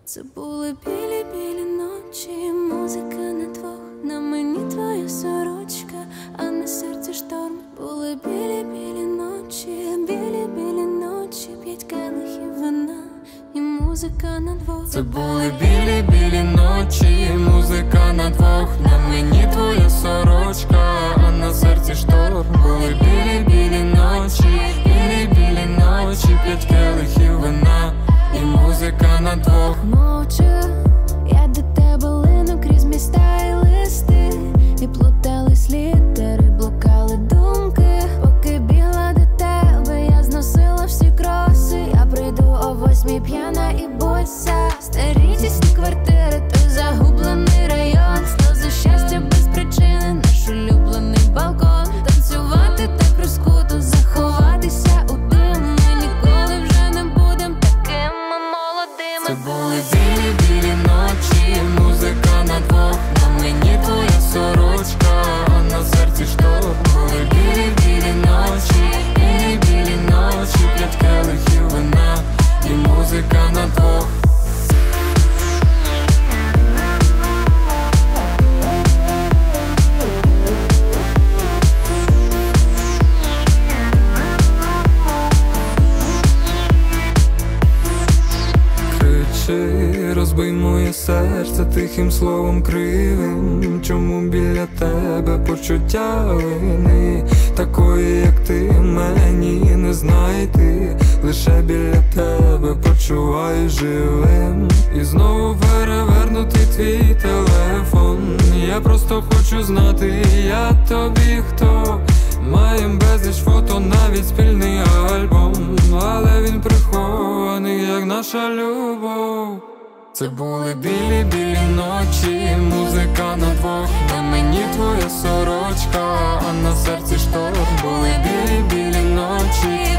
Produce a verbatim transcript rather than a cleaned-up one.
Це були білі-білі ночі, музика на двох, на мені твоя сорочка, а на серці шторм. Були білі-білі ночі, білі-білі ночі, п'ять келихів вина і музика на двох. Це були білі-білі ночі, музика на двох, на мені твоя сорочка, а на серці шторм. Були білі-білі ночі, білі-білі ночі, п'ять келихів вина і музика на двох. Мовчу, я до тебе лину крізь міста і листи, і плутались літери, блукали думки. Поки бігла до тебе, я зносила всі кроси. Я прийду о восьмій п'яна і боса. Старі тісні квартири, той загублений район. Сльози щастя без причини, наш улюблений балкон. Танцювати так розкуто, заховатися у дим. Ми ніколи вже не будем такими молодими. Це були білі-білі ночі, музика на двох, на мені твоя сорочка, а на серці шторм. Були білі-білі ночі, білі-білі ночі, п'ять келихів вина і музика на двох. Розбий моє серце тихим словом кривим. Чому біля тебе почуття вини? Такої, як ти, мені не знайти. Лише біля тебе почуваю живим. І знову перевернутий твій телефон. Я просто хочу знати, я тобі хто. Маєм безліч фото, навіть спільний альбом, але він прихований, як наша любов. Це були білі-білі ночі, музика на двох, на мені твоя сорочка, а на серці шторм. Були білі-білі ночі,